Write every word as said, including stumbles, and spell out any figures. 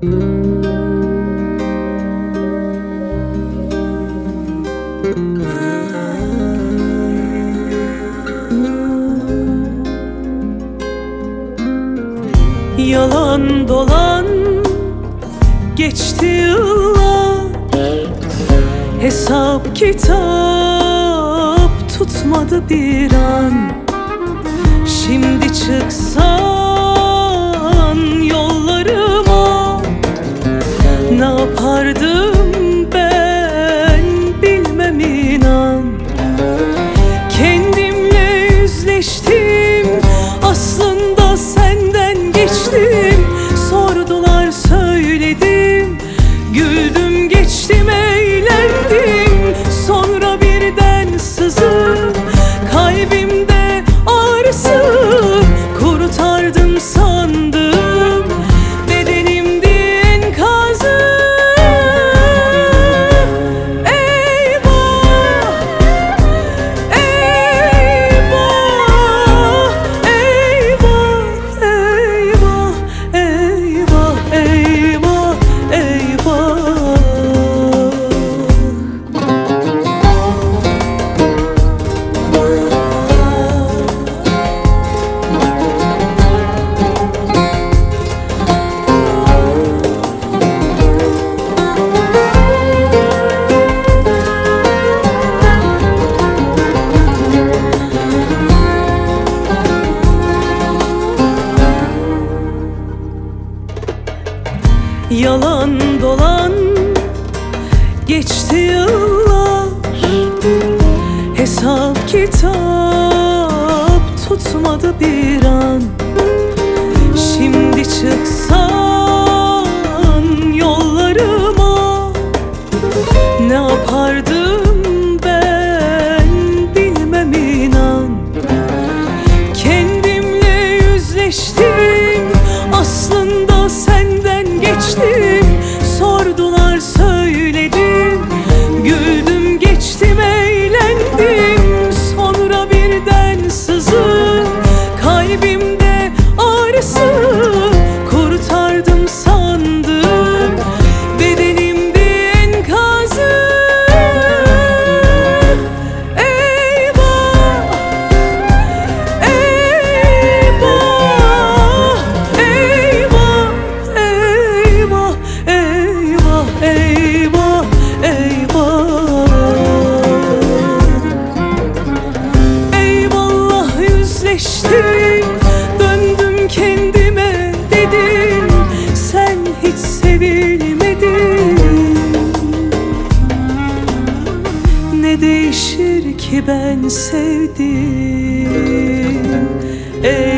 Yalan dolan geçti yıllar, hesap kitap tutmadı bir an. Şimdi çıksan yollarıma, ne yapardım ben bilmem inan. Kendimle yüzleştim, aslında senden geçtim. Sordular söyledim, güldüm geçtim eğlendim. Sonra birden sızıp kalbimde ağrısı, kurtardım sandım bedenimdi enkazı. Eyvah, eyvah, eyvah, eyvah, eyvah, eyvah, eyvah. Yalan dolan geçti yıllar, hesap kitap tutmadı bir an. Şimdi çıksan yollarıma, ne yapardım ben bilmem inan. Kendimle yüzleştim, aslında senden geçtim. Sordular söyledim, güldüm geçtim eğlendim. Sonra birden sızıp kalbimde ağrısı, kurtardım sandım bedenimdi enkazı. Eyvah, eyvah, eyvah, eyvah, eyvah, eyvah, eyvah. Eyvallah yüzleştim, döndüm kendime dedim, sen hiç sevilmedin. Ne değişir ki ben sevdim? Ey